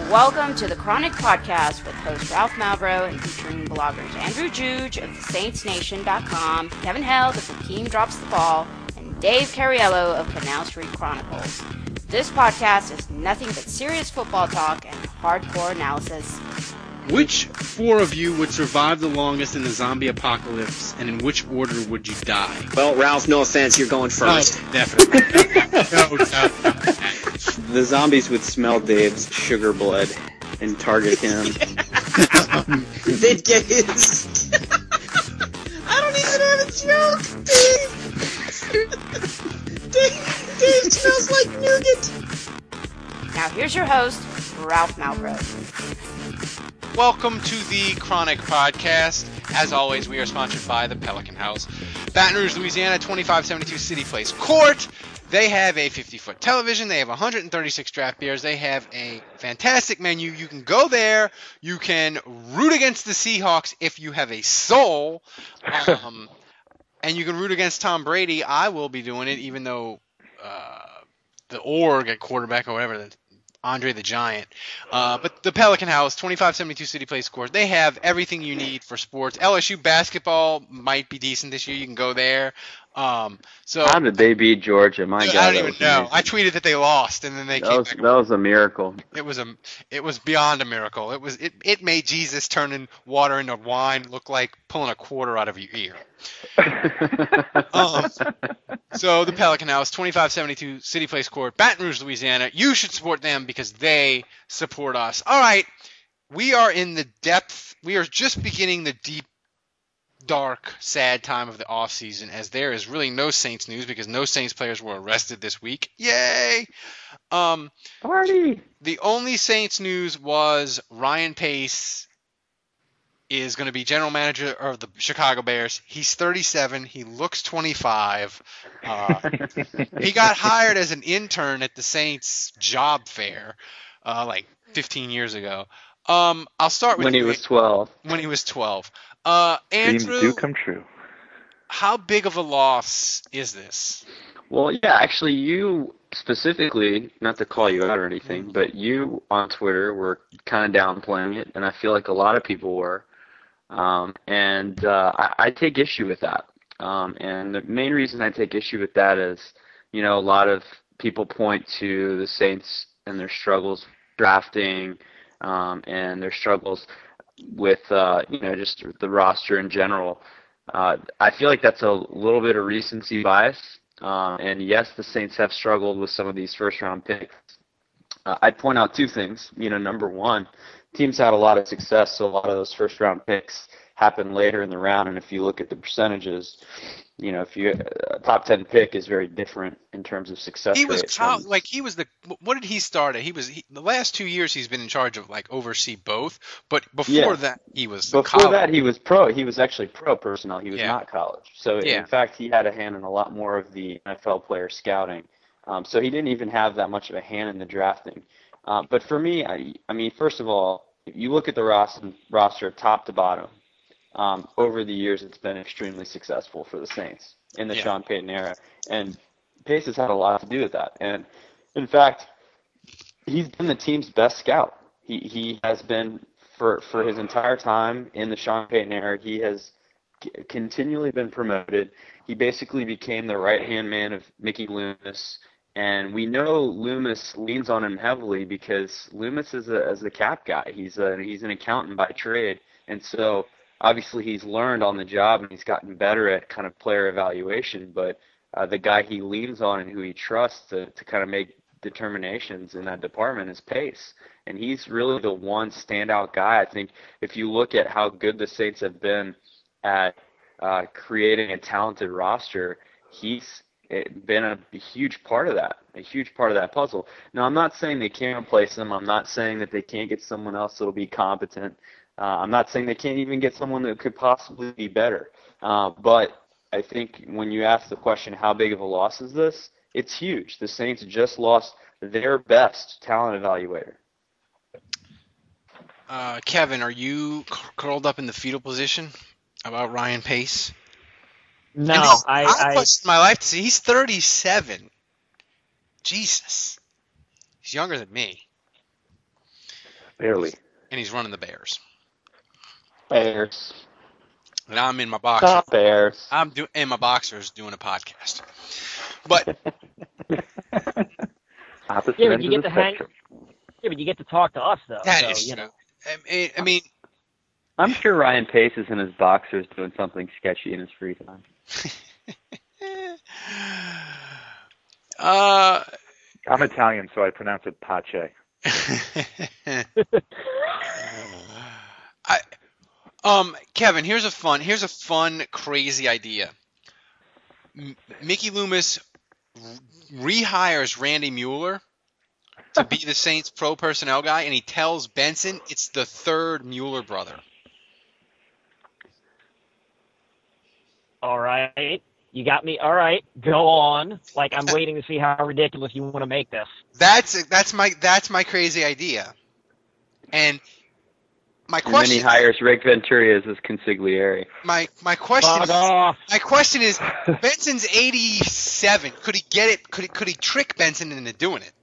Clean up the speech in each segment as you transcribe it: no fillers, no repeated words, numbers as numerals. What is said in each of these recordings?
Welcome to the Chronic Podcast with host Ralph Malbrough and featuring bloggers Andrew Juge of TheSaintsNation.com, Kevin Held of Hakeem Drops the Ball, and Dave Cariello of Canal Street Chronicles. This podcast is nothing but serious football talk and hardcore analysis. Which four of you would survive the longest in the zombie apocalypse, and in which order would you die? Well, Ralph, no offense, you're going first. Oh, definitely. No. The zombies would smell Dave's sugar blood and target him. They'd get his... I don't even have a joke, Dave! Dave smells like nougat! Now here's your host, Ralph Malbrough. Welcome to the Chronic Podcast. As always, we are sponsored by the Pelican House. Baton Rouge, Louisiana, 2572 City Place Court. They have a 50-foot television. They have 136 draft beers. They have a fantastic menu. You can go there. You can root against the Seahawks if you have a soul. And you can root against Tom Brady. I will be doing it, even though the org at quarterback or whatever, Andre the Giant. But the Pelican House, 2572 City Place Court, they have everything you need for sports. LSU basketball might be decent this year. You can go there. How did they beat Georgia? My God, I don't even know. I tweeted that they lost, and then they came back. That was a miracle. It was beyond a miracle. It made Jesus turning water into wine look like pulling a quarter out of your ear. So the Pelican House, 2572 City Place Court, Baton Rouge, Louisiana. You should support them because they support us. All right, we are in the depth. We are just beginning the deep, dark, sad time of the offseason, as there is really no Saints news because no Saints players were arrested this week. Yay! Party! The only Saints news was Ryan Pace is going to be general manager of the Chicago Bears. He's 37. He looks 25. He got hired as an intern at the Saints job fair like 15 years ago. I'll start with when he was 12. When he was 12. Dreams Andrew, do come true. how big of a loss is this? Well, yeah, actually, you specifically, not to call you out or anything, but you on Twitter were kind of downplaying it, and I feel like a lot of people were. I take issue with that. And the main reason I take issue with that is, a lot of people point to the Saints and their struggles drafting, and their struggles with, just the roster in general. I feel like that's a little bit of recency bias. And yes, the Saints have struggled with some of these first-round picks. I'd point out two things. Number one, teams had a lot of success, so a lot of those first-round picks happen later in the round. And if you look at the percentages, if you a top 10 pick is very different in terms of success rate. What did he start at? The last 2 years he's been in charge of oversee both, but before that he was before that he was pro. He was actually pro personnel. He was not college. So in fact he had a hand in a lot more of the NFL player scouting. So he didn't even have that much of a hand in the drafting. But for me, I mean, first of all, if you look at the roster top to bottom, over the years it's been extremely successful for the Saints in the Sean Payton era. And Pace has had a lot to do with that. And, in fact, he's been the team's best scout. He has been, for his entire time in the Sean Payton era, he has continually been promoted. He basically became the right-hand man of Mickey Loomis. And we know Loomis leans on him heavily because Loomis is a cap guy. He's an accountant by trade. And so obviously he's learned on the job and he's gotten better at kind of player evaluation. But the guy he leans on and who he trusts to kind of make determinations in that department is Pace. And he's really the one standout guy. I think if you look at how good the Saints have been at creating a talented roster, he's been a huge part of that puzzle. Now, I'm not saying they can't replace him. I'm not saying that they can't get someone else that'll be competent. I'm not saying they can't even get someone that could possibly be better. But I think when you ask the question, how big of a loss is this, it's huge. The Saints just lost their best talent evaluator. Kevin, are you curled up in the fetal position about Ryan Pace? No, I questioned my life to see he's 37. Jesus. He's younger than me. Barely. and he's running the Bears. Bears. And I'm in my boxers. Stop Bears. I'm in my boxers doing a podcast. But Opposite Yeah, but ends you of get the to hang. spectrum. Yeah, but you get to talk to us though. that so, is you true. know. I mean, I'm sure Ryan Pace is in his boxers doing something sketchy in his free time. I'm Italian, so I pronounce it pace. Kevin, here's a fun, crazy idea. Mickey Loomis rehires Randy Mueller to be the Saints pro personnel guy, and he tells Benson it's the third Mueller brother. All right, you got me. All right, go on. Like I'm waiting to see how ridiculous you want to make this. That's my crazy idea. And my And then he question hires Rick Venturi as his consigliere. my question Fuck off. my question is Benson's 87. Could he get it? Could he trick Benson into doing it?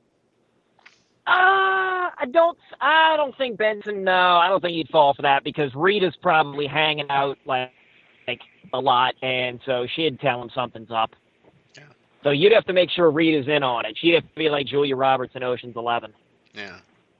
I don't think Benson. No, I don't think he'd fall for that because Rita's probably hanging out like a lot, and so she'd tell him something's up. Yeah. So you'd have to make sure Rita's in on it. She'd have to be like Julia Roberts in Ocean's 11. Yeah.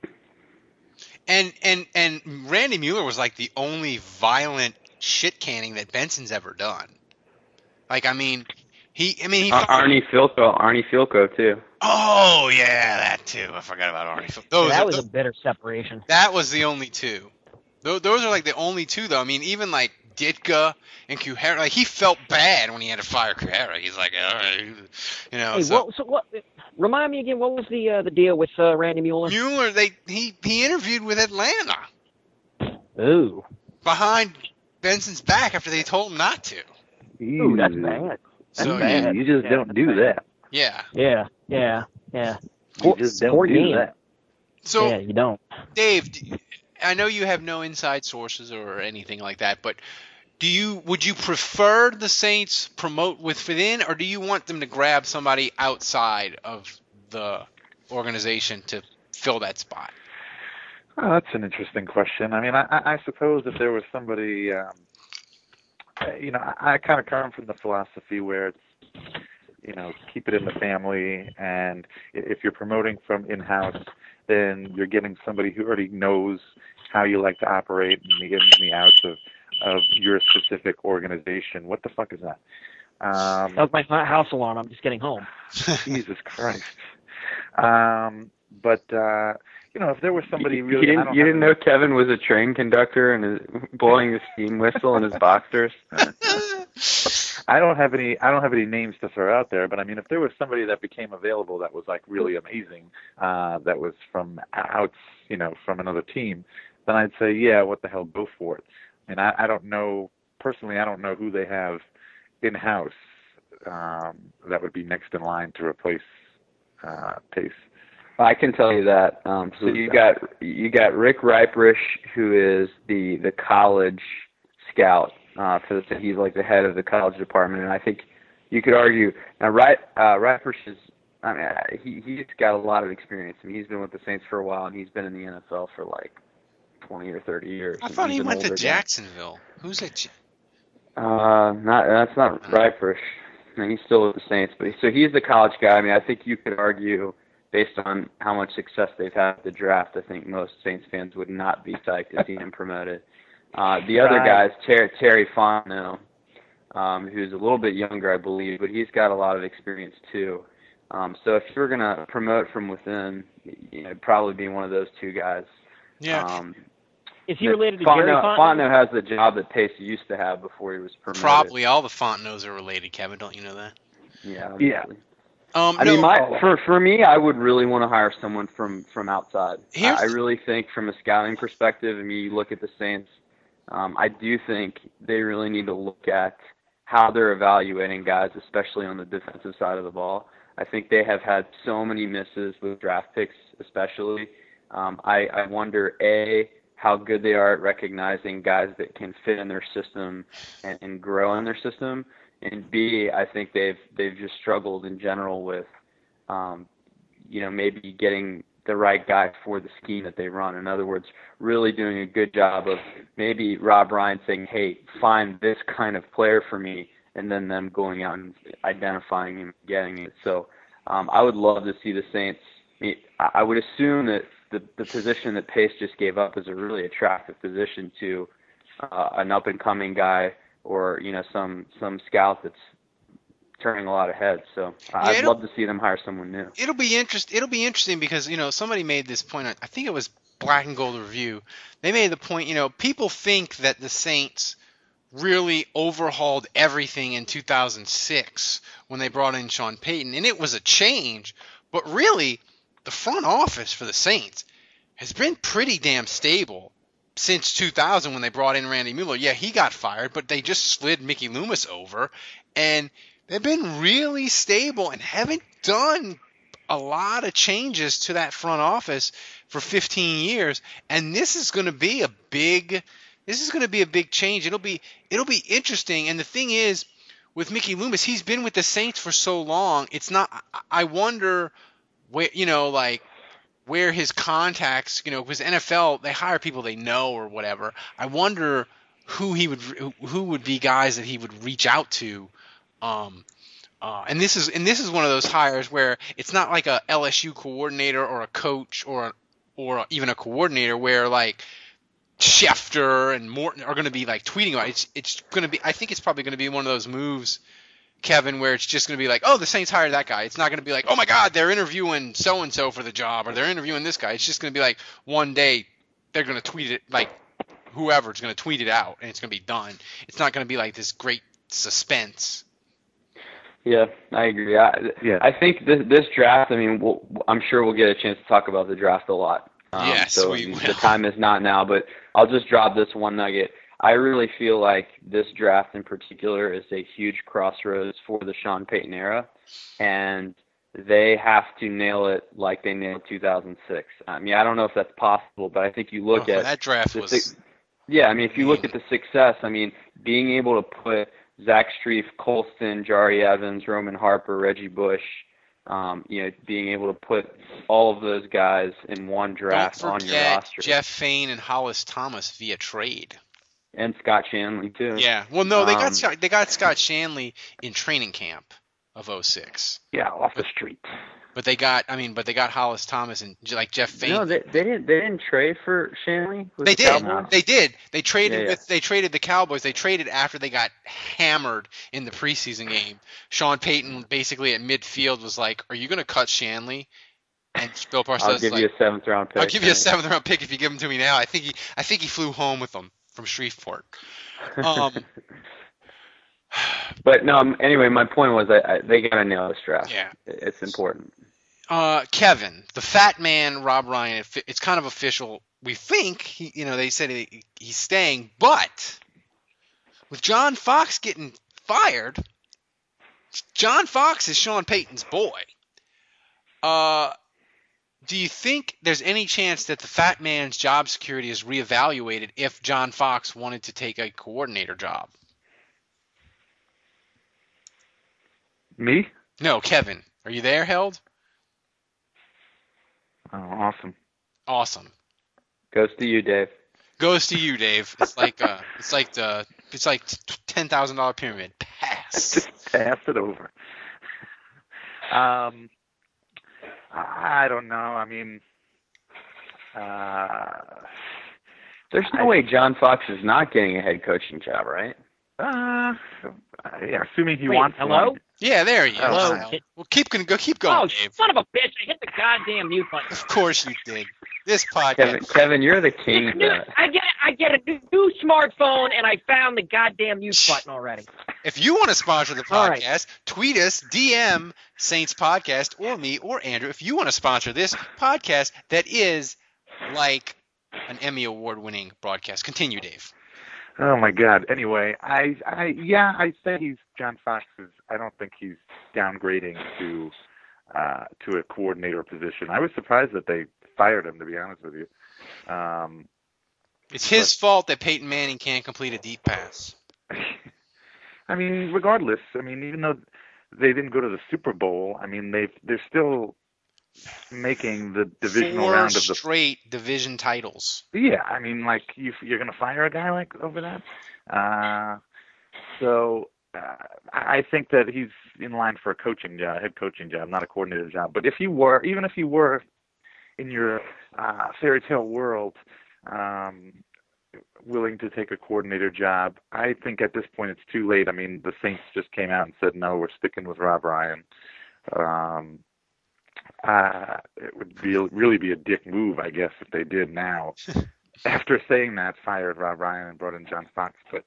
And Randy Mueller was like the only violent shit canning that Benson's ever done. Like he Arnie Filko too. Oh yeah, that too. I forgot about Arnie Filko. That was a bitter separation. That was the only two. Those are like the only two though. I mean, even like Ditka and Kuhara, like he felt bad when he had to fire Kuhara. He's like, all right, you know. Hey, what? Remind me again. What was the deal with Randy Mueller? Mueller, he interviewed with Atlanta Ooh, behind Benson's back after they told him not to. ooh, that's bad. So bad. You just don't do that. yeah. Yeah. You just don't do that. So yeah, you don't. Dave, I know you have no inside sources or anything like that, but would you prefer the Saints promote within, or do you want them to grab somebody outside of the organization to fill that spot? Oh, that's an interesting question. I mean, I suppose if there was somebody, I kind of come from the philosophy where it's, keep it in the family, and if you're promoting from in-house, then you're getting somebody who already knows how you like to operate and the ins and the outs of your specific organization. What the fuck is that? That was my house alarm. I'm just getting home. Jesus Christ. But if there was somebody really... You didn't know Kevin was a train conductor and is blowing the steam whistle in his boxers? I don't have any names to throw out there, but I mean, if there was somebody that became available that was like really amazing, that was from from another team, then I'd say, yeah, what the hell, go for it. I mean, I don't know who they have in-house that would be next in line to replace Pace. I can tell you that. So you got Rick Riperish, who is the college scout he's like the head of the college department, and I think you could argue now Riperish is. I mean, he's got a lot of experience. I mean, he's been with the Saints for a while, and he's been in the NFL for like 20 or 30 years. I thought he went to Jacksonville. Who's it? That's not Riperish. I mean, he's still with the Saints, but he's the college guy. I mean, I think you could argue, based on how much success they've had at the draft, I think most Saints fans would not be psyched to see him promoted. The other guy is Terry Fontenot, who's a little bit younger, I believe, but he's got a lot of experience too. So if you were going to promote from within, it'd probably be one of those two guys. Yeah. Is he related to Jerry Fontenot? Fontenot has the job that Pace used to have before he was promoted. Probably all the Fontenots are related, Kevin. Don't you know that? Yeah. Obviously. Yeah. For me, I would really want to hire someone from outside. I really think from a scouting perspective, I mean, you look at the Saints, I do think they really need to look at how they're evaluating guys, especially on the defensive side of the ball. I think they have had so many misses with draft picks, especially. I wonder, A, how good they are at recognizing guys that can fit in their system and grow in their system. And B, I think they've just struggled in general with, maybe getting the right guy for the scheme that they run. In other words, really doing a good job of maybe Rob Ryan saying, hey, find this kind of player for me, and then them going out and identifying him, getting it. So I would love to see the Saints. I would assume that the position that Pace just gave up is a really attractive position to an up-and-coming guy or, some scout that's turning a lot of heads. So I'd love to see them hire someone new. It'll be interesting because, somebody made this point. I think it was Black and Gold Review. They made the point, people think that the Saints really overhauled everything in 2006 when they brought in Sean Payton, and it was a change. But really, the front office for the Saints has been pretty damn stable since 2000 when they brought in Randy Mueller. Yeah, he got fired, but they just slid Mickey Loomis over, and they've been really stable and haven't done a lot of changes to that front office for 15 years. And this is going to be a big change. It'll be interesting. And the thing is, with Mickey Loomis, he's been with the Saints for so long. It's not. I wonder where where his contacts. Because NFL, they hire people they know or whatever. I wonder who would be guys that he would reach out to. And this is one of those hires where it's not like a LSU coordinator or a coach or even a coordinator where like Schefter and Morton are going to be like tweeting about it. It's going to be. I think it's probably going to be one of those moves, Kevin, where it's just going to be like, oh, the Saints hired that guy. It's not going to be like, oh my God, they're interviewing so and so for the job, or they're interviewing this guy. It's just going to be like one day they're going to tweet it, like whoever's going to tweet it out, and it's going to be done. It's not going to be like this great suspense. Yeah, I agree. I think this draft. I mean, I'm sure we'll get a chance to talk about the draft a lot. Yes, so we will. The time is not now, but I'll just drop this one nugget. I really feel like this draft in particular is a huge crossroads for the Sean Payton era, and they have to nail it like they nailed 2006. I mean, I don't know if that's possible, but I think you look at that draft was. Yeah, I mean, if you look at the success, I mean, being able to put Zach Strief, Colston, Jari Evans, Roman Harper, Reggie Bush, being able to put all of those guys in one draft on your roster. Jeff Fain and Hollis Thomas via trade. And Scott Shanley too. Yeah. Well, no, they got Scott Shanley in training camp of 2006. Yeah, off the street. But they got Hollis Thomas and like Jeff Fain. No, they didn't trade for Shanley. They did. They did. They traded They traded the Cowboys. They traded after they got hammered in the preseason game. Sean Payton basically at midfield was like, "Are you going to cut Shanley?" And Bill Parcells I'll give you a 7th round pick. I'll give you a 7th round pick if you give him to me now. I think he flew home with them from Shreveport. But no. Anyway, my point was they got to nail this draft. Yeah, it's important. Kevin, the fat man, Rob Ryan, it's kind of official. We think, they said he's staying, but with John Fox getting fired, John Fox is Sean Payton's boy. Do you think there's any chance that the fat man's job security is reevaluated if John Fox wanted to take a coordinator job? Me? No, Kevin. Are you there, Held? Oh, awesome. Awesome. Goes to you, Dave. Goes to you, Dave. It's like $10,000 pyramid. Pass. Just pass it over. I don't know. I mean, there's no way John Fox is not getting a head coaching job, right? Yeah, assuming he wants hello? one. Yeah, there he is. Hello? Well, keep going, Oh, Dave. son of a bitch! I hit the goddamn mute button. Of course you did. This podcast. Kevin, you're the king of that. I get a new smartphone, and I found the goddamn mute button already. If you want to sponsor the All right. podcast, tweet us, DM Saints Podcast, or me, or Andrew. If you want to sponsor this podcast that is like an Emmy Award-winning broadcast. Continue, Dave. Oh my God. Anyway, I say he's John Fox is. I don't think he's downgrading to a coordinator position. I was surprised that they fired him, to be honest with you. It's his fault that Peyton Manning can't complete a deep pass. I mean, regardless. I mean, even though they didn't go to the Super Bowl, I mean, they're still making the divisional 4 round of the. straight division titles. Yeah, I mean, like you're going to fire a guy like over that. So I think that he's in line for a coaching job, head coaching job, not a coordinator job. But even if you were in your fairy tale world, willing to take a coordinator job, I think at this point it's too late. I mean, the Saints just came out and said, no, we're sticking with Rob Ryan. It would really be a dick move, I guess, if they did now. After saying that, fired Rob Ryan and brought in John Fox. But,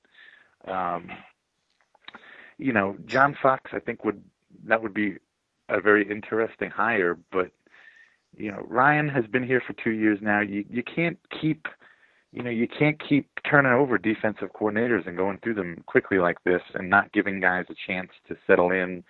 John Fox, I think that would be a very interesting hire. But, Ryan has been here for 2 years now. You can't keep turning over defensive coordinators and going through them quickly like this and not giving guys a chance to settle in,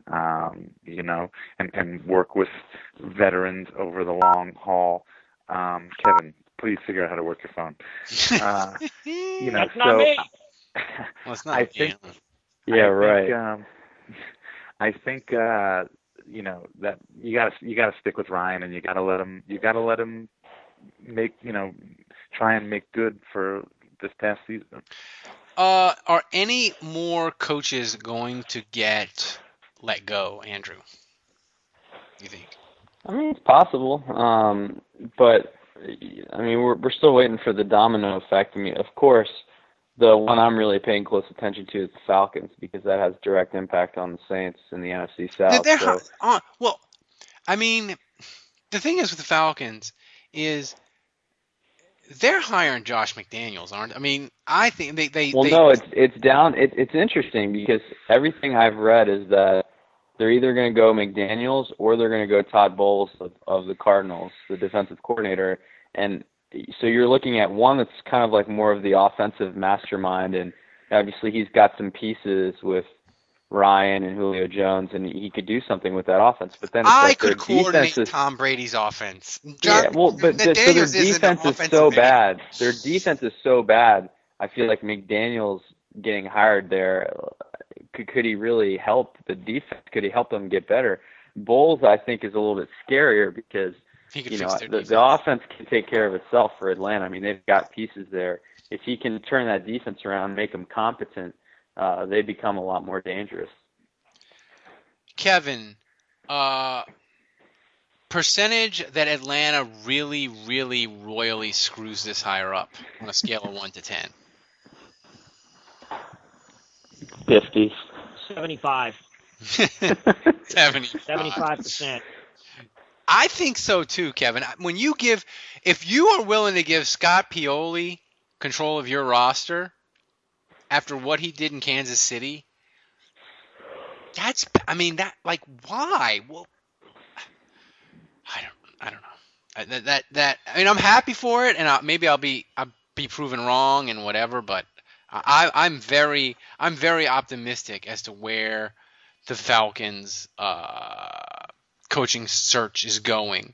and work with veterans over the long haul. Kevin, please figure out how to work your phone. That's not me. Well, it's not. I think. Yeah, right. I think that you gotta stick with Ryan, and you gotta let him make try and make good for this past season. Are any more coaches going to get let go, Andrew? You think? I mean, it's possible, but I mean, we're still waiting for the domino effect. I mean, of course, the one I'm really paying close attention to is the Falcons, because that has direct impact on the Saints in the NFC South. Well, I mean, the thing is with the Falcons is they're hiring Josh McDaniels, aren't? I mean, I think they. No, it's down. It's interesting because everything I've read is that they're either going to go McDaniels or they're going to go Todd Bowles of the Cardinals, the defensive coordinator. And so you're looking at one that's kind of like more of the offensive mastermind, and obviously he's got some pieces with Ryan and Julio Jones, and he could do something with that offense. But then it's I like could coordinate Tom Brady's offense. Their defense is so bad. Their defense is so bad. I feel like McDaniels getting hired there, could he really help the defense? Could he help them get better? Bowles, I think, is a little bit scarier because the offense can take care of itself for Atlanta. I mean, they've got pieces there. If he can turn that defense around, make them competent, they become a lot more dangerous. Kevin, percentage that Atlanta really, really royally screws this hire up on a scale of 1 to 10? 50. 75. 75%. I think so too, Kevin. If you are willing to give Scott Pioli control of your roster after what he did in Kansas City, why? Well, I don't know. I'm happy for it, and maybe I'll be proven wrong and whatever, but I'm very optimistic as to where the Falcons coaching search is going.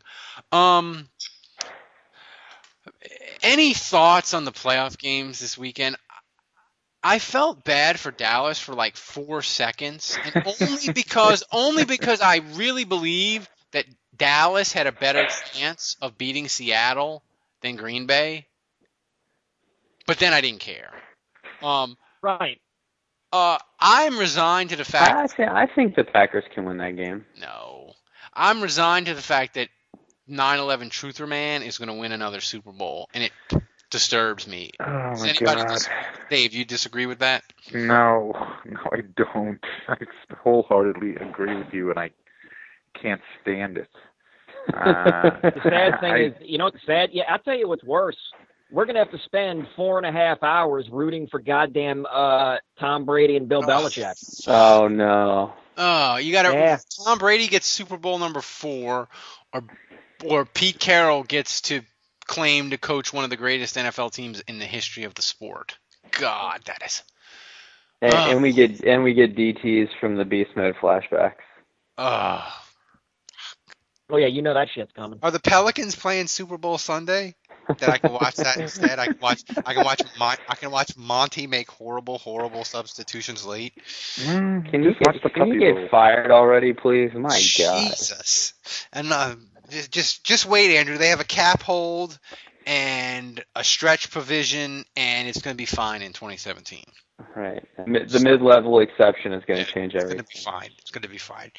Any thoughts on the playoff games this weekend? I felt bad for Dallas for like 4 seconds, and only because I really believe that Dallas had a better chance of beating Seattle than Green Bay. But then I didn't care. Right. I'm resigned to the fact. I think the Packers can win that game. No, I'm resigned to the fact that 9/11 Truther Man is going to win another Super Bowl, and it disturbs me. Oh my God, Dave, you disagree with that? No, I don't. I wholeheartedly agree with you, and I can't stand it. The sad thing is, what's sad? Yeah, I'll tell you what's worse. We're going to have to spend 4.5 hours rooting for goddamn Tom Brady and Bill Belichick. Oh, no. Oh, you got to. Yeah. Tom Brady gets Super Bowl number 4, or Pete Carroll gets to claim to coach one of the greatest NFL teams in the history of the sport. God, that is. And we get DTs from the Beast Mode flashbacks. Oh yeah, that shit's coming. Are the Pelicans playing Super Bowl Sunday? That I can watch that instead. I can watch Monty make horrible substitutions late. Can you get fired already, please? My God. Jesus. And Just wait, Andrew. They have a cap hold and a stretch provision, and it's going to be fine in 2017. Right. The mid-level exception is going to change everything. It's going to be fine.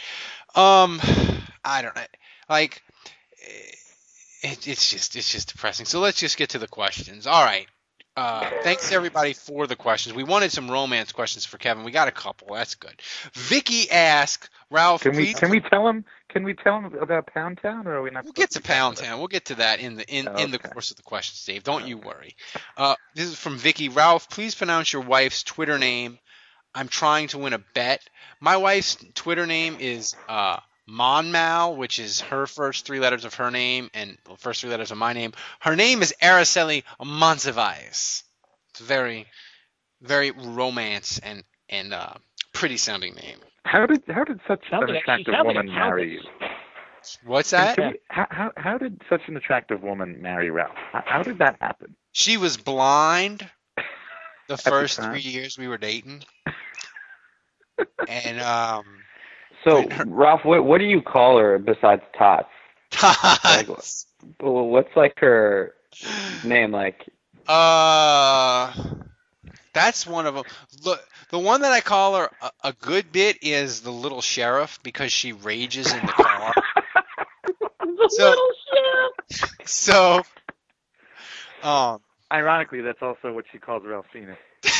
I don't know. Like, it's just depressing. So let's just get to the questions. All right. Thanks everybody for the questions. We wanted some romance questions for Kevin. We got a couple. That's good. Vicky asked, Ralph, Can we tell him about Pound Town, or are we not? We'll get to Pound Town. We'll get to that in the course of the questions, Dave. Don't you worry. This is from Vicky. Ralph, please pronounce your wife's Twitter name. I'm trying to win a bet. My wife's Twitter name is Monmal, which is her first three letters of her name and the first three letters of my name. Her name is Araceli Monsiváis. It's a very, very romance and pretty sounding name. How did such an attractive woman marry you? What's that? How did such an attractive woman marry Ralph? How did that happen? She was blind the first 3 years we were dating. And So, Ralph, what do you call her besides Tots? Tots. What's like her name? Like, that's one of them. Look, the one that I call her a good bit is the little sheriff because she rages in the car. Little sheriff. So, ironically, that's also what she calls Ralphina.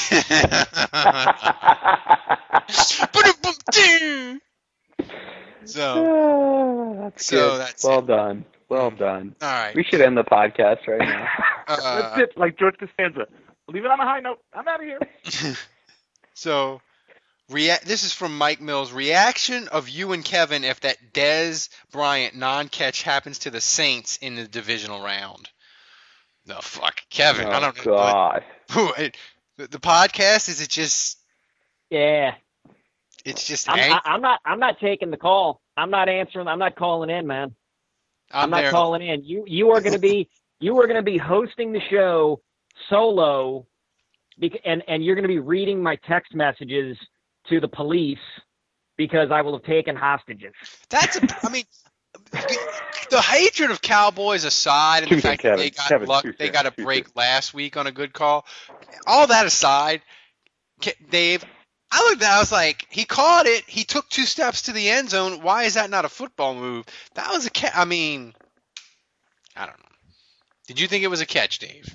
That's good. That's well it. done. Well done. All right. We should end the podcast right now. That's it, like George Costanza. Leave it on a high note. I'm out of here. So, this is from Mike Mills. Reaction of you and Kevin if that Dez Bryant non-catch happens to the Saints in the divisional round. No, fuck. Kevin, I don't know. God. The podcast, is it just... Yeah. It's just... I'm not taking the call. I'm not answering. I'm not calling in, man. I'm not calling in. You are going to be hosting the show solo, and you're going to be reading my text messages to the police because I will have taken hostages. I mean, the hatred of Cowboys aside, and the fact that they got a break last week on a good call, all that aside, Dave, I looked at it, I was like, he caught it. He took 2 steps to the end zone. Why is that not a football move? That was a I mean, I don't know. Did you think it was a catch, Dave?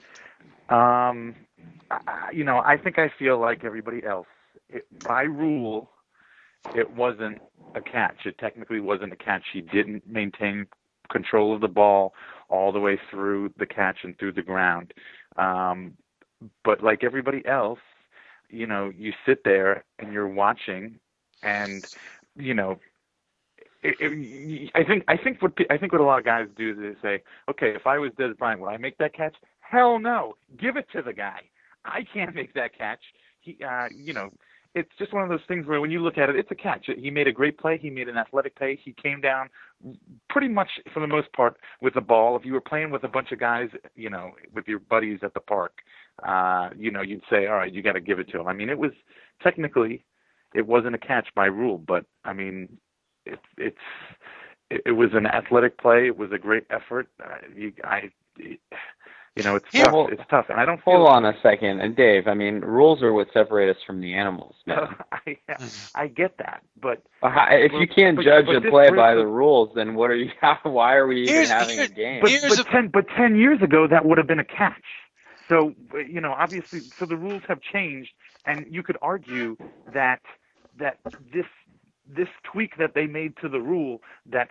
I think I feel like everybody else. By rule, it wasn't a catch. It technically wasn't a catch. He didn't maintain control of the ball all the way through the catch and through the ground. But like everybody else, you sit there and you're watching, and I think what a lot of guys do is they say, okay, if I was Dez Bryant, would I make that catch? Hell no, give it to the guy. I can't make that catch. It's just one of those things where when you look at it, it's a catch. He made a great play. He made an athletic play. He came down pretty much for the most part with the ball. If you were playing with a bunch of guys, with your buddies at the park, you'd say, all right, you got to give it to him. I mean, it was technically, it wasn't a catch by rule, but I mean, it was an athletic play. It was a great effort. It's tough, and I don't feel. Hold on a second, and Dave. I mean, rules are what separate us from the animals, man. I get that, but if you can't judge a play by the rules, then what are you? Why are we even having a game? But 10 years ago, that would have been a catch. So obviously, so the rules have changed, and you could argue that this tweak that they made to the rule that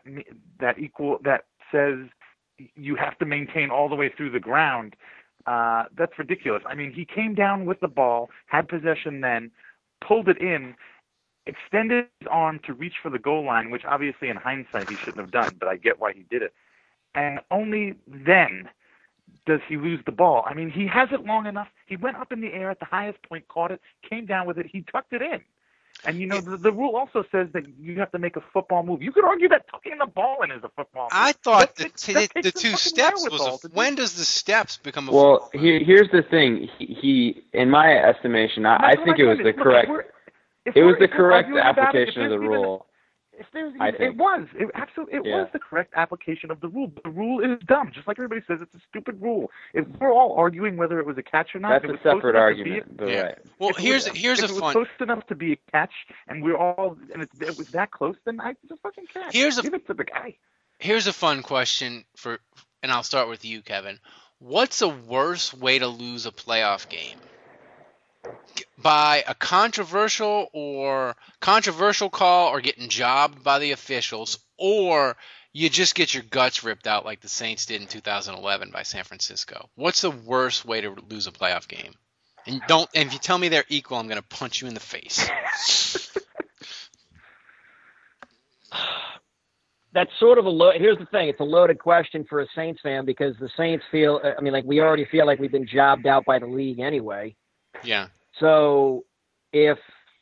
says you have to maintain all the way through the ground, that's ridiculous. I mean, he came down with the ball, had possession then, pulled it in, extended his arm to reach for the goal line, which obviously in hindsight he shouldn't have done, but I get why he did it. And only then does he lose the ball. I mean, he has it long enough. He went up in the air at the highest point, caught it, came down with it, he tucked it in. And, the rule also says that you have to make a football move. You could argue that tucking the ball in is a football move. I thought the 2 steps was when does the steps become a football move? Well, here's the thing. He in my estimation, I think it was the correct. It was the correct application of the rule. It was the correct application of the rule. But the rule is dumb. Just like everybody says, it's a stupid rule. If we're all arguing whether it was a catch or not, that's a separate argument. But right. Well, here's if a it was fun. close enough to be a catch, and it was that close, then it's a fucking catch. Give it to the guy. Here's a fun question and I'll start with you, Kevin. What's the worst way to lose a playoff game? By a controversial call or getting jobbed by the officials, or you just get your guts ripped out like the Saints did in 2011 by San Francisco. What's the worst way to lose a playoff game? And if you tell me they're equal, I'm going to punch you in the face. That's sort of here's the thing. It's a loaded question for a Saints fan because the Saints feel, we already feel like we've been jobbed out by the league anyway. Yeah. So if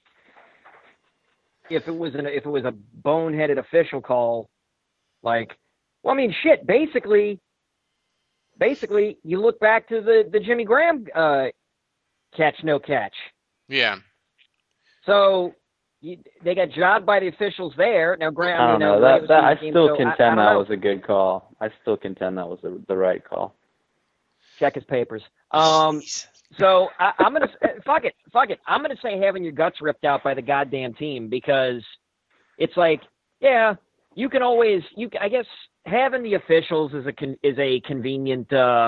it was a boneheaded official call, basically you look back to the Jimmy Graham catch no catch. Yeah. So they got jobbed by the officials there. Now Graham, I still contend that was a good call. I still contend that was the right call. Check his papers. So I'm gonna fuck it. I'm gonna say having your guts ripped out by the goddamn team because it's you can always I guess having the officials is a convenient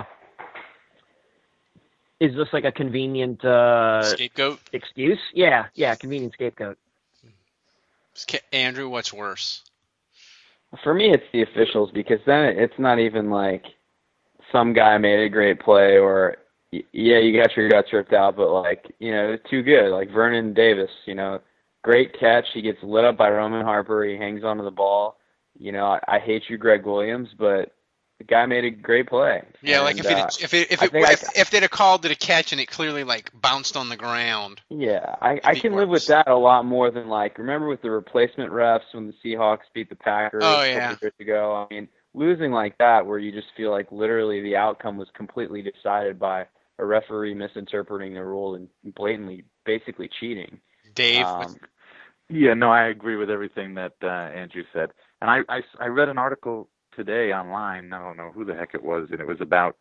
is this like a convenient scapegoat excuse? Yeah, convenient scapegoat. Andrew, what's worse? For me, it's the officials because then it's not even like some guy made a great play or. Yeah, you got your guts ripped out, but it's too good. Like Vernon Davis, great catch. He gets lit up by Roman Harper. He hangs onto the ball. I hate you, Greg Williams, but the guy made a great play. Yeah, and, if they'd have called it a catch and it clearly bounced on the ground. Yeah, I can live with that a lot more than remember with the replacement refs when the Seahawks beat the Packers a couple years ago. Losing like that where you just feel like literally the outcome was completely decided by a referee misinterpreting the rule and blatantly basically cheating. Dave? I agree with everything that Andrew said. And I read an article today online, I don't know who the heck it was, and it was about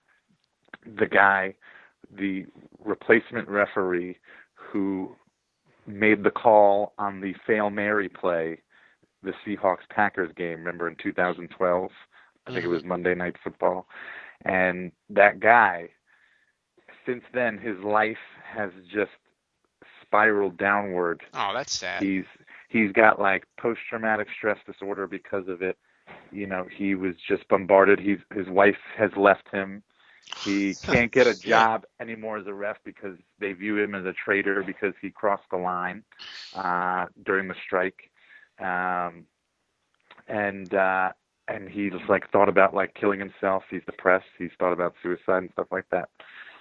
the replacement referee who made the call on the Fail Mary play, the Seahawks-Packers game, remember in 2012? I think it was Monday Night Football. And that guy, since then, his life has just spiraled downward. Oh, that's sad. He's got post-traumatic stress disorder because of it. He was just bombarded. His wife has left him. He can't get a job anymore as a ref because they view him as a traitor because he crossed the line during the strike. And he just thought about killing himself. He's depressed. He's thought about suicide and stuff like that.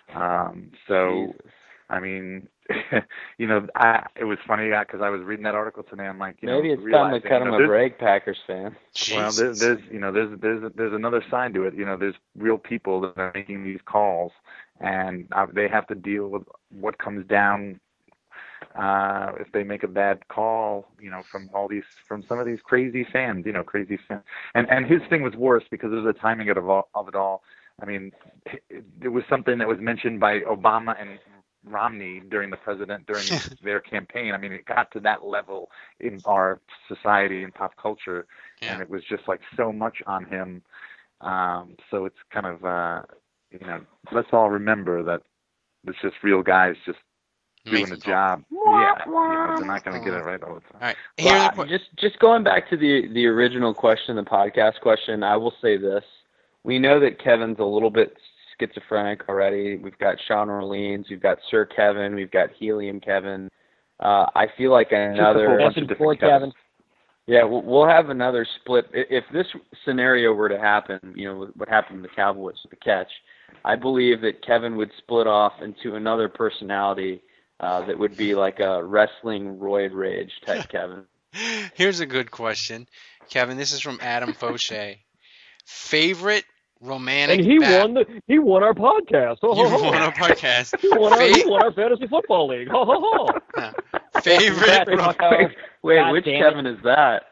It was funny because I was reading that article today. I'm like, maybe it's time to cut him a break, Packers fan. Well, there's another side to it. There's real people that are making these calls, and they have to deal with what comes down if they make a bad call. From some of these crazy fans. And his thing was worse because of the timing of it all. It was something that was mentioned by Obama and Romney during their campaign. It got to that level in our society and pop culture, and it was just so much on him. So it's kind of, let's all remember that it's just real guys just doing the job. They're not going to get it right all the time. All right. Just going back to the original question, the podcast question, I will say this. We know that Kevin's a little bit schizophrenic already. We've got Sean Orleans, we've got Sir Kevin, we've got Helium Kevin. I feel like another Kevin. Yeah, we'll have another split. If this scenario were to happen, what happened to the Cowboys with the catch, I believe that Kevin would split off into another personality that would be like a wrestling roid rage type Kevin. Here's a good question, Kevin. This is from Adam Fauché. Favorite romantic. And he won our podcast. You won our podcast. He won our fantasy football league. Favorite. Wait, which Kevin is that?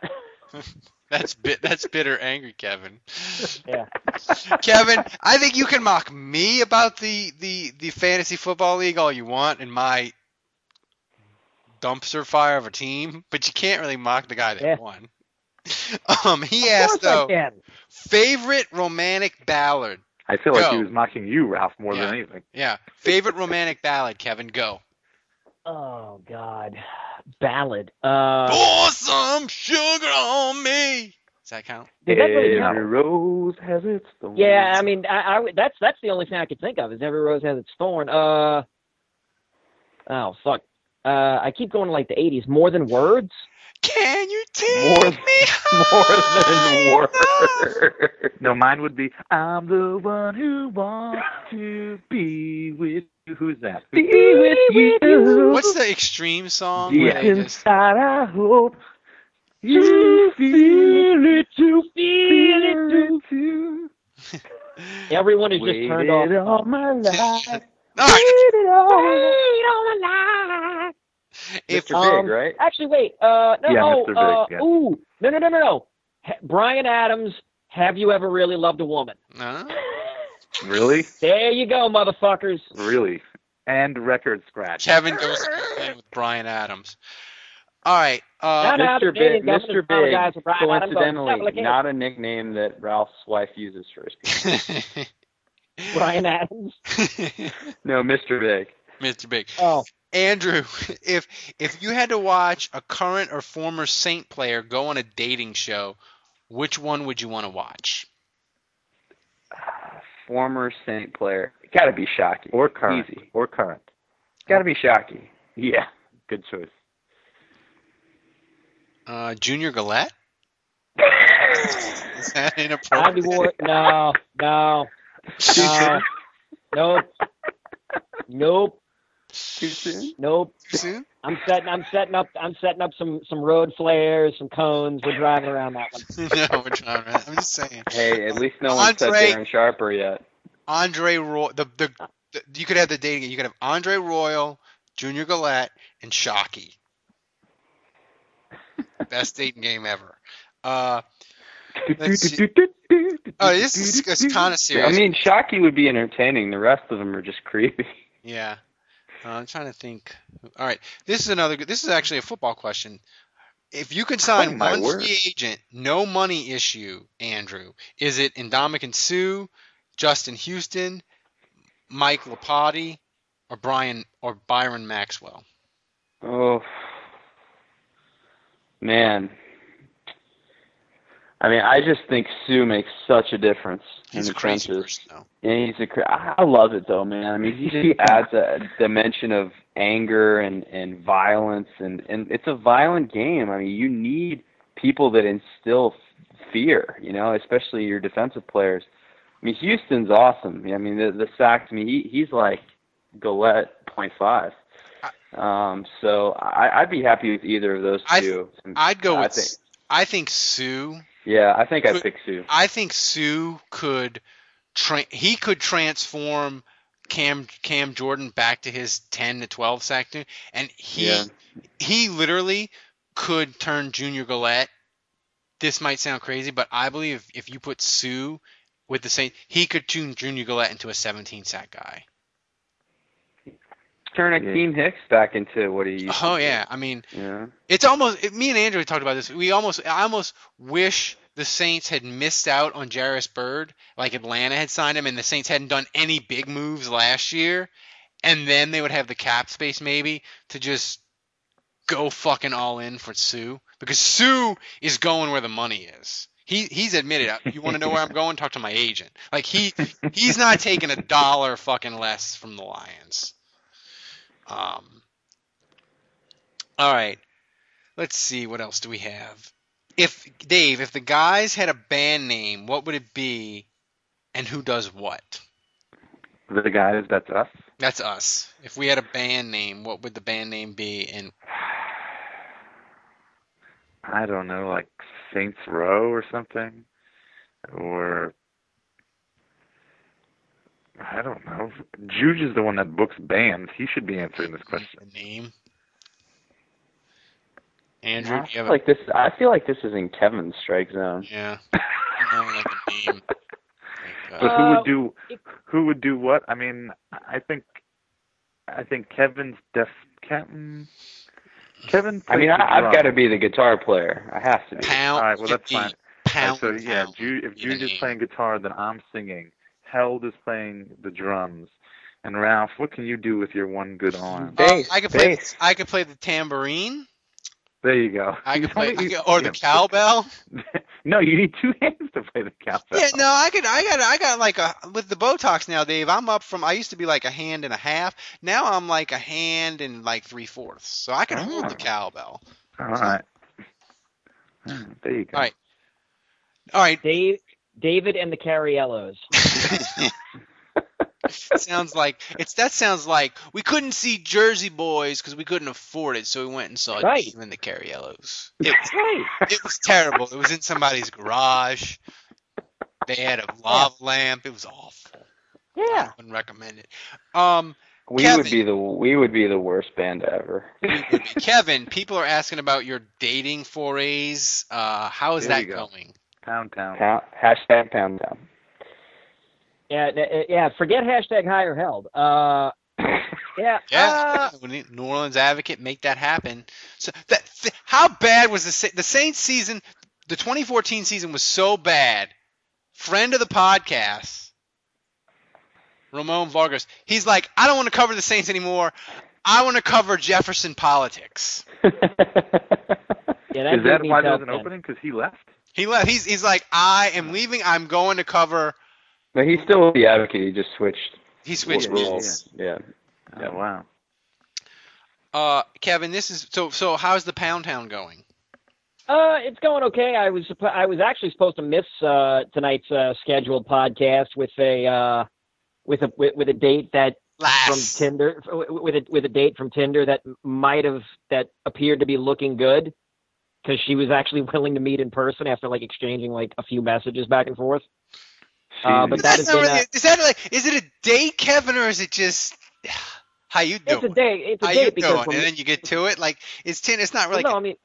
That's bitter, angry Kevin. Yeah. Kevin, I think you can mock me about the fantasy football league all you want and my dumpster fire of a team, but you can't really mock the guy that won. He asked though, favorite romantic ballad. I feel like he was mocking you, Ralph, more than anything. Yeah. Favorite romantic ballad, Kevin, go. Oh God, ballad. Pour some sugar on me. Does that count? Does that really count? Every rose has its thorn. Yeah, I mean, that's the only thing I could think of is every rose has its thorn. Oh fuck. I keep going to like the 80s. More Than Words. Can you take me more than words? No, mine would be I'm the one who wants to be with you. Who's that? Be with you. What's the Extreme song? Deep inside, I hope you feel it too. Feel it too. Everyone is just turned off. Waited all my life. Waited all my life. Mr. Big, right? Actually, wait. Mr. Big, yeah. Ooh, no. Bryan Adams. Have you ever really loved a woman? Really? There you go, motherfuckers. Really? And record scratch. Kevin goes with Bryan Adams. All right. Mr. Big, coincidentally, not a nickname that Ralph's wife uses for his people. Bryan Adams? No, Mr. Big. Mr. Big. Oh. Andrew, if you had to watch a current or former Saint player go on a dating show, which one would you want to watch? Former Saint player. Gotta be Shockey. Or current. Easy. Or current. Gotta be Shockey. Yeah. Good choice. Junior Galette? Is that inappropriate? No. Nope. Too soon? Nope. Too soon? I'm setting up some road flares, some cones. We're driving around that one. No, we're driving around. I'm just saying. Hey, at least no one said Darren Sharper yet. Andre Royal. You could have the dating. You could have Andre Royal, Junior Galette, and Shockey. Best dating game ever. Let's see. Oh, this is kind of serious. I mean, Shockey would be entertaining. The rest of them are just creepy. Yeah. I'm trying to think. All right. This is actually a football question. If you could sign one free agent, no money issue, Andrew, is it Ndamukong Suh, Justin Houston, Mike Lopati, or Byron Maxwell? Oh, man. I mean, I just think Suh makes such a difference in the trenches. And I love it though, man. I mean, he just adds a dimension of anger and violence, and it's a violent game. I mean, you need people that instill fear, especially your defensive players. I mean, Houston's awesome. I mean, the sacks. I mean, he's like Galette 0.5. So I'd be happy with either of those two. I'd go with. I think Suh. Yeah, I think I'd pick Suh. I think Suh could transform Cam Jordan back to his 10 to 12 sack, and he literally could turn Junior Galette. This might sound crazy, but I believe if you put Suh with the Saints, he could turn Junior Galette into a 17 sack guy. Turn Akeem Hicks back into what he used to be. Yeah. I mean, it's almost – me and Andrew talked about this. I almost wish the Saints had missed out on Jairus Byrd, like Atlanta had signed him, and the Saints hadn't done any big moves last year, and then they would have the cap space maybe to just go fucking all in for Suh. Because Suh is going where the money is. He's admitted, you want to know where I'm going? Talk to my agent. Like, he's not taking $1 fucking less from the Lions. All right. Let's see. What else do we have? If the guys had a band name, what would it be, and who does what? The guys, that's us? That's us. If we had a band name, what would the band name be? And I don't know, like Saints Row or something? Or I don't know. Juge is the one that books bands. He should be answering this question. The name? Andrew, I feel like this is in Kevin's strike zone. Yeah. Like a meme. But who would do what? I mean, I think Kevin's Kevin. I mean, I've got to be the guitar player. I have to be. All right, well that's fine. So yeah, if Jude is playing guitar, then I'm singing. Held is playing the drums. And Ralph, what can you do with your one good arm? Bass. I could play the tambourine. There you go. The cowbell. No, you need two hands to play the cowbell. Yeah, no, I got like with the Botox now, Dave. I'm up from, I used to be like a hand and a half. Now I'm like a hand and like 3/4. So I can hold the cowbell. All right. There you go. All right. David and the Cariellos. That sounds like we couldn't see Jersey Boys because we couldn't afford it, so we went and saw Dave and the Cariellos. It was terrible. It was in somebody's garage. They had a lava lamp. It was awful. Yeah, I wouldn't recommend it. We would be the worst band ever. Kevin, people are asking about your dating forays. How is that going? Pound Town. Hashtag Pound Town. Yeah. Forget hashtag higher held. New Orleans Advocate, make that happen. So how bad was the Saints season? The 2014 season was so bad. Friend of the podcast, Ramon Vargas, he's like, I don't want to cover the Saints anymore. I want to cover Jefferson politics. Is that why there's an opening? Because he left? He left. He's like, I am leaving. I'm going to cover. But he's still the Advocate. He just switched. He switched roles. Yeah. Oh, wow. Kevin, this is so. How's the Pound Town going? It's going okay. I was actually supposed to miss tonight's scheduled podcast with a date that from Tinder with a date from Tinder that appeared to be looking good because she was actually willing to meet in person after like exchanging like a few messages back and forth. But that is it a date, Kevin, or is it just how you doing? It's a date. It's a date because and then you get to it. Like it's not really.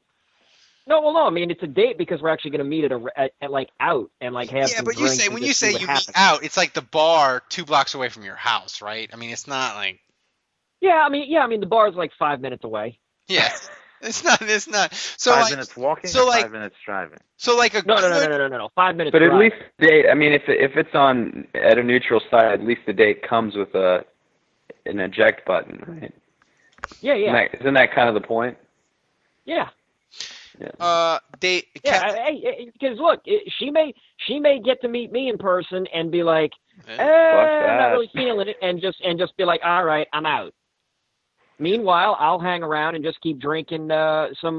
I mean, it's a date because we're actually going to meet at like out and like have. Yeah, but when you say you meet out, it's like the bar 2 blocks away from your house, right? I mean, it's not like. Yeah, I mean, the bar's like 5 minutes away. Yeah, it's not. So 5 minutes walking. So 5 minutes driving. So like no. 5 minutes. But drive. At least the date. I mean, if it's on at a neutral side, at least the date comes with an eject button, right? Yeah. Isn't that kind of the point? Yeah. Yeah. Because look, she may get to meet me in person and be like, I'm not really feeling it, and just be like, all right, I'm out. Meanwhile, I'll hang around and just keep drinking some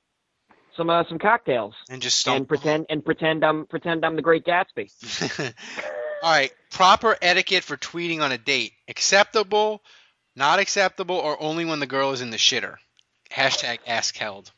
cocktails and just pretend I'm the Great Gatsby. All right, proper etiquette for tweeting on a date: acceptable, not acceptable, or only when the girl is in the shitter. Hashtag #AskHeld.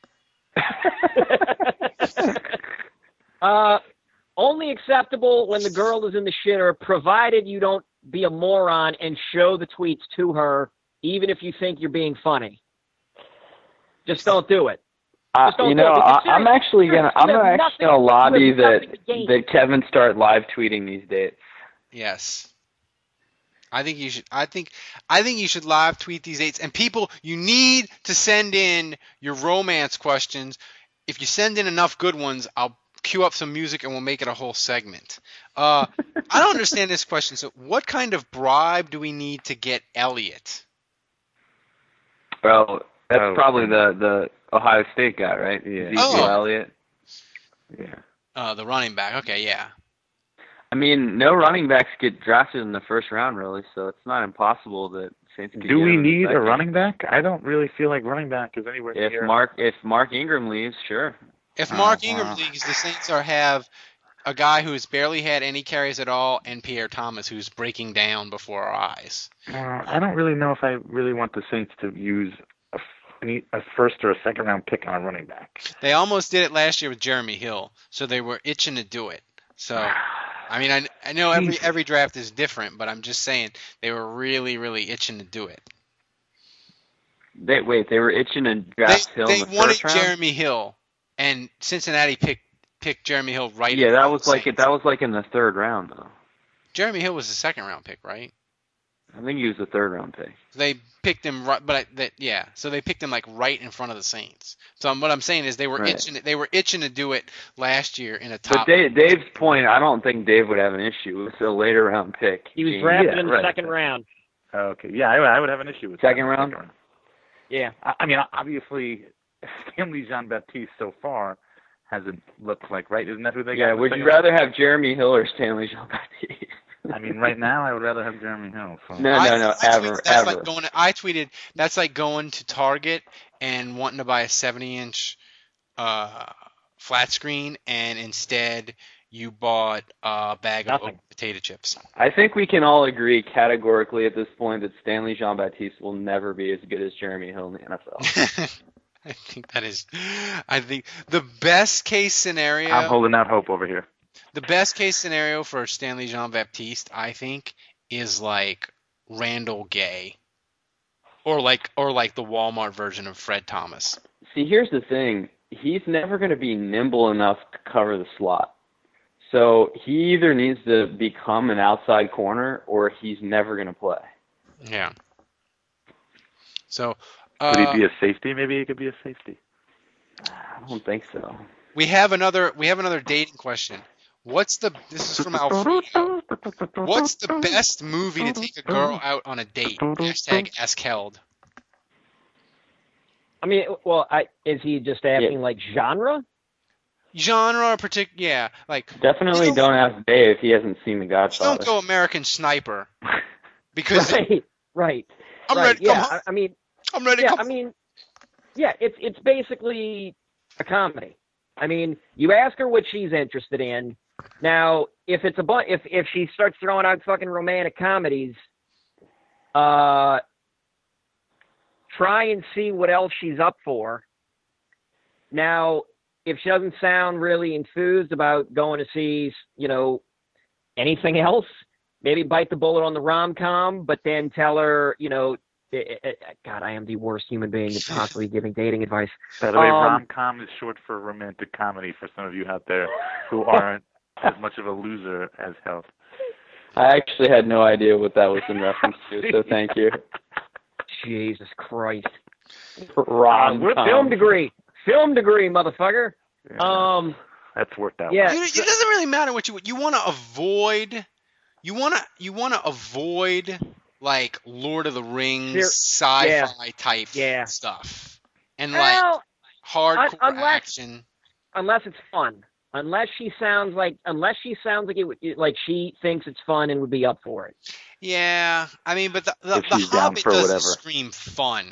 Only acceptable when the girl is in the shitter, provided you don't be a moron and show the tweets to her, even if you think you're being funny. Just don't do it. I'm actually gonna lobby that Kevin start live tweeting these dates. Yes. I think you should. I think you should live tweet these dates. And people, you need to send in your romance questions. If you send in enough good ones, I'll cue up some music and we'll make it a whole segment. I don't understand this question. So, what kind of bribe do we need to get Elliott? Well, that's probably the Ohio State guy, right? Yeah. Ezekiel Elliott. Yeah. The running back. Okay, yeah. I mean, no running backs get drafted in the first round, really, so it's not impossible that Saints could. Do we need a running back? I don't really feel like running back is anywhere near. If Mark Ingram leaves, sure. If Mark Ingram leaves, the Saints have a guy who's barely had any carries at all, and Pierre Thomas, who's breaking down before our eyes. I don't really know if I really want the Saints to use a first or a second round pick on a running back. They almost did it last year with Jeremy Hill, so they were itching to do it. So. I mean, I know every draft is different, but I'm just saying they were really, really itching to do it. They were itching to draft Hill in the They wanted first round? Jeremy Hill, and Cincinnati picked Jeremy Hill right. Yeah, that was like in the third round though. Jeremy Hill was the second round pick, right? I think he was the third round pick. They picked him right, so they picked him like right in front of the Saints. So what I'm saying is they were itching to do it last year in a top. But Dave's point, I don't think Dave would have an issue with a later round pick. He was drafted in the second round. Okay, yeah, I would have an issue with second round. Yeah, I mean, obviously, Stanley Jean-Baptiste so far hasn't looked like right. Isn't that who they got? Yeah, would you rather have Jeremy Hill or Stanley Jean-Baptiste? I mean, right now, I would rather have Jeremy Hill. So. No, ever. I tweeted that's like going to Target and wanting to buy a 70-inch flat screen, and instead you bought a bag of potato chips. I think we can all agree categorically at this point that Stanley Jean-Baptiste will never be as good as Jeremy Hill in the NFL. I think the best case scenario. I'm holding out hope over here. The best case scenario for Stanley Jean-Baptiste, I think, is like Randall Gay, or like the Walmart version of Fred Thomas. See, here's the thing: he's never going to be nimble enough to cover the slot. So he either needs to become an outside corner, or he's never going to play. Yeah. So. Could he be a safety? Maybe he could be a safety. I don't think so. We have another dating question. This is from Alfredo. What's the best movie to take a girl out on a date? # ask Held. I mean, well, is he just asking like genre? Genre, yeah, like. Definitely don't ask Dave if he hasn't seen The Godfather. Don't go American Sniper, because. Right. I'm ready. Yeah, I mean. I'm ready. Yeah, I mean, yeah, it's basically a comedy. I mean, you ask her what she's interested in. Now, if it's if she starts throwing out fucking romantic comedies, try and see what else she's up for. Now, if she doesn't sound really enthused about going to see, anything else, maybe bite the bullet on the rom-com, but then tell her, God, I am the worst human being to possibly giving dating advice. By the way, rom-com is short for romantic comedy for some of you out there who aren't as much of a loser as Held. I actually had no idea what that was in reference to, so thank you. Jesus Christ. Rom-com. Film degree, motherfucker. Yeah, that's worked out. Yeah. It doesn't really matter what you want to avoid. You want to avoid like Lord of the Rings sci-fi type stuff, and like hardcore action. Unless it's fun. Unless she sounds like it would, like she thinks it's fun and would be up for it. Yeah, I mean, but the Hobbit doesn't scream fun.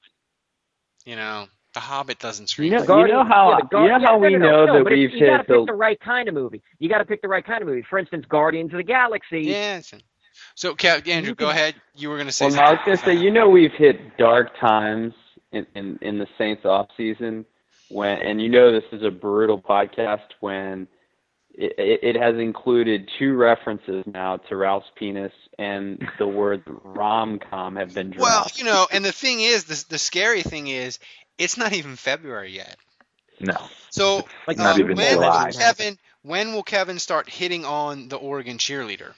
The Hobbit doesn't scream. You know how we know that we've hit. You got to pick the right kind of movie. You got to pick the right kind of movie. For instance, Guardians of the Galaxy. Yeah. So, Andrew, go ahead. You were going to say. Well, I was going to say, we've hit dark times in the Saints off season and this is a brutal podcast when it has included 2 references now to Ralph's penis and the word rom-com have been dropped. Well, and the thing is, the scary thing is, it's not even February yet. No. So, not even July. When will Kevin start hitting on the Oregon cheerleader?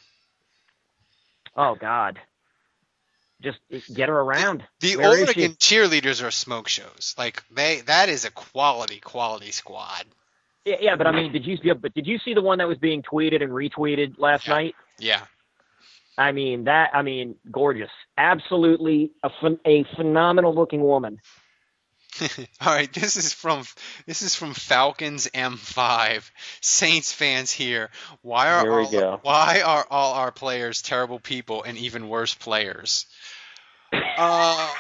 Oh God. Just get her around. The Oregon cheerleaders are smoke shows. Like that is a quality squad. Yeah, but I mean, did you see the one that was being tweeted and retweeted last night? Yeah. I mean, gorgeous. Absolutely a phenomenal looking woman. All right, this is from Falcons M5. Saints fans here. Why are all our players terrible people and even worse players? Well,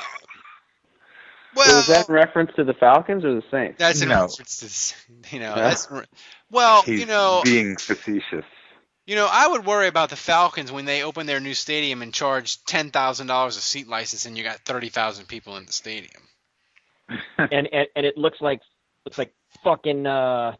is that in reference to the Falcons or the Saints? That's in reference to He's being facetious. I would worry about the Falcons when they open their new stadium and charge $10,000 a seat license, and you got 30,000 people in the stadium. and it looks like fucking now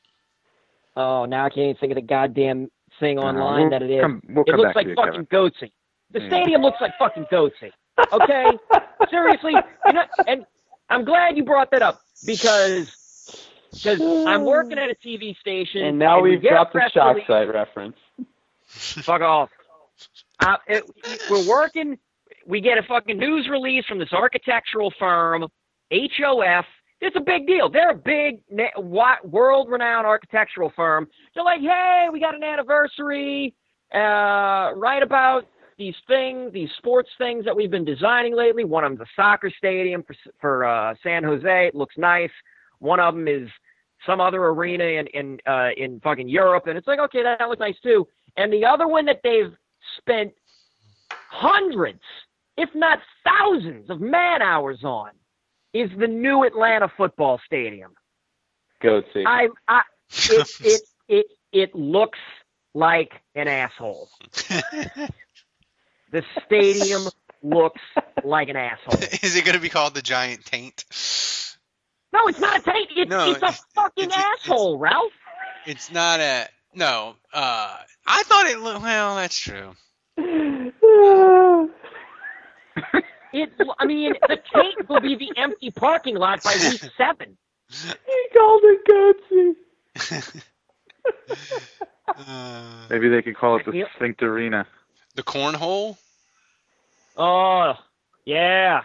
I can't even think of the goddamn thing online that it is. We'll it looks back like to you, fucking Kevin. Goatsy. The stadium looks like fucking Goatsy. Okay? Seriously, and I'm glad you brought that up because I'm working at a TV station. And now we've dropped the shock release. site reference. Fuck off. We're working. We get a fucking news release from this architectural firm, HOF. It's a big deal. They're a big, world-renowned architectural firm. They're like, hey, we got an anniversary. Write about these things, these sports things that we've been designing lately. One of them's a soccer stadium for San Jose. It looks nice. One of them is some other arena in fucking Europe. And it's like, okay, that looks nice too. And the other one that they've spent hundreds, if not thousands of man hours on is the new Atlanta football stadium. Goatsy. It looks like an asshole. The stadium looks like an asshole. Is it going to be called the Giant Taint? No, it's not a taint. It's a fucking asshole, Ralph. It's not a... No. I thought it looked... Well, that's true. The taint will be the empty parking lot by week 7. He called it Goatsy. Maybe they could call it the Sphinx Arena. The Cornhole? Oh, yeah.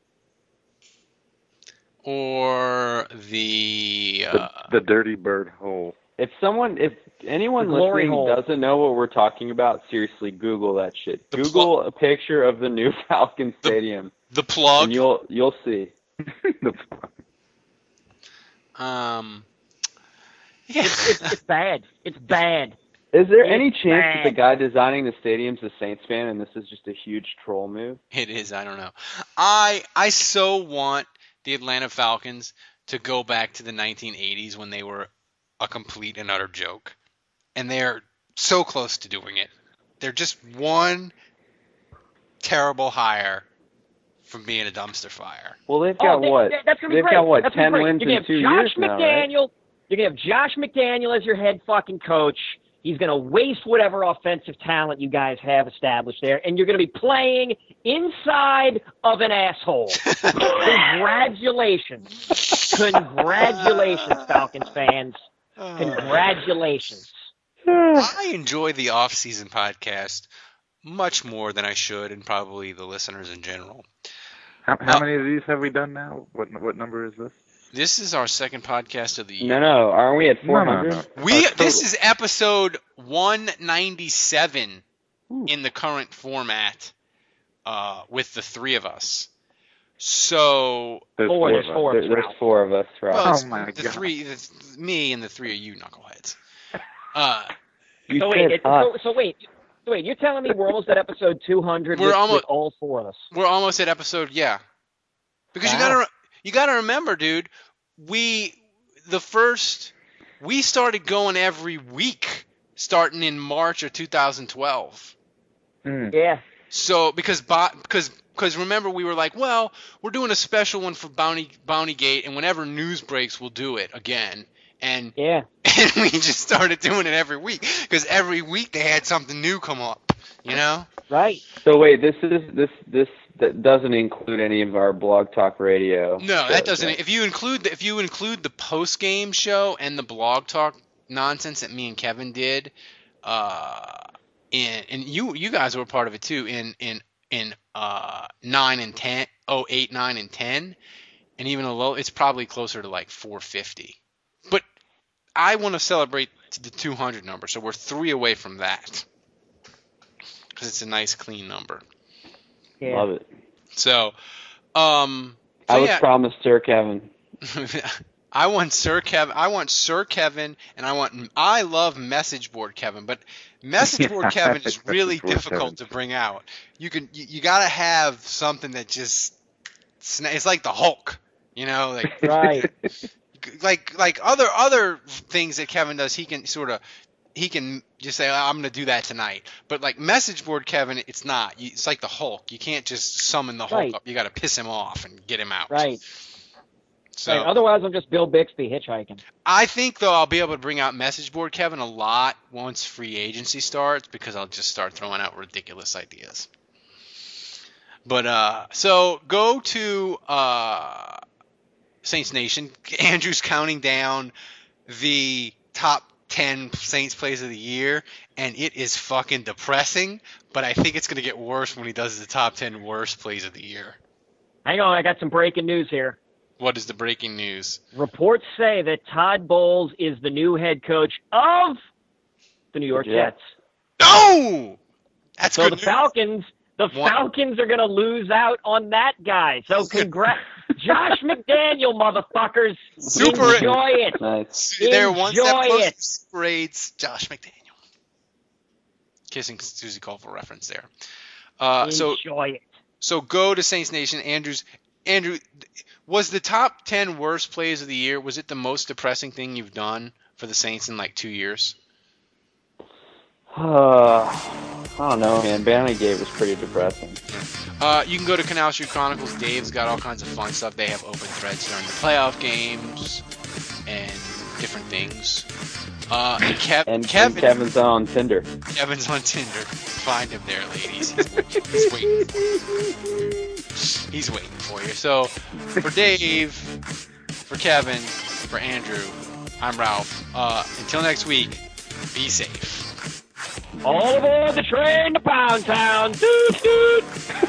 Or the Dirty Bird Hole. If anyone listening doesn't know what we're talking about, seriously, Google that shit. Google a picture of the new Falcon Stadium. The plug. And you'll see. The plug. Yeah. It's bad. It's bad. Is there any chance that the guy designing the stadium's a Saints fan and this is just a huge troll move? It is. I don't know. I so want the Atlanta Falcons to go back to the 1980s when they were a complete and utter joke. And they're so close to doing it. They're just one terrible hire from being a dumpster fire. Well, they've got That's gonna be they've great. got what? That's 10 wins in 2 years now, right? You're gonna have Josh McDaniel as your head fucking coach. He's gonna waste whatever offensive talent you guys have established there, and you're gonna be playing inside of an asshole. Congratulations, Falcons fans. Congratulations. I enjoy the off-season podcast much more than I should, and probably the listeners in general. How many of these have we done now? What number is this? This is our second podcast of the year. No, aren't we at 400? No. This is episode 197 in the current format with the three of us. So there's four of us, right? Well, oh my the God. three, me and the three of you knuckleheads. So wait, you're telling me we're almost at eposode 200 with all four of us? We're almost at episode, yeah. Because you gotta remember, dude, we started going every week starting in March of 2012. Yeah. So because remember we were like, well, we're doing a special one for Bounty Gate, and whenever news breaks, we'll do it again. And we just started doing it every week because every week they had something new come up, you know? Right. So wait, this that doesn't include any of our Blog Talk Radio. No, that doesn't. Right? If you include the post game show and the Blog Talk nonsense that me and Kevin did, and you guys were part of it too in 9 and 10, 08, 9 and 10, and even a low, it's probably closer to like 450. But I want to celebrate the 200 number, so we're 3 away from that because it's a nice clean number. Yeah. Love it. So, I was promised Sir Kevin. I want Sir Kevin, and I love Message Board Kevin, but Message Board Kevin is really difficult to bring out. You gotta have something that just, it's like the Hulk, you know, like right. like other things that Kevin does, he can just say, I'm going to do that tonight. But like Message Board Kevin, it's not. It's like the Hulk. You can't just summon the Hulk up. You got to piss him off and get him out. Right. So right. Otherwise, I'm just Bill Bixby hitchhiking. I think, though, I'll be able to bring out Message Board Kevin a lot once free agency starts because I'll just start throwing out ridiculous ideas. But so go to Saints Nation. Andrew's counting down the top 10 Saints plays of the year, and it is fucking depressing, but I think it's going to get worse when he does the top 10 worst plays of the year. Hang on, I got some breaking news here. What is the breaking news? Reports say that Todd Bowles is the new head coach of the New York Jets. No! That's so good the news. Falcons are going to lose out on that guy. So congrats. Josh McDaniel, motherfuckers. Enjoy it. Nice. They're one step Enjoy closer it. to Super 8's Josh McDaniel. Kissing Susie Colville reference there. Enjoy it. So go to Saints Nation. Andrew, was the top 10 worst plays of the year, was it the most depressing thing you've done for the Saints in like 2 years? I don't know, man. Banley Gate was pretty depressing. You can go to Canal Street Chronicles. Dave's got all kinds of fun stuff. They have open threads during the playoff games and different things. And Kevin's on Tinder. Kevin's on Tinder. Find him there, ladies. He's waiting. He's waiting for you. So, for Dave, for Kevin, for Andrew, I'm Ralph. Until next week, be safe. All aboard the train to Pound Town. Doot, doot.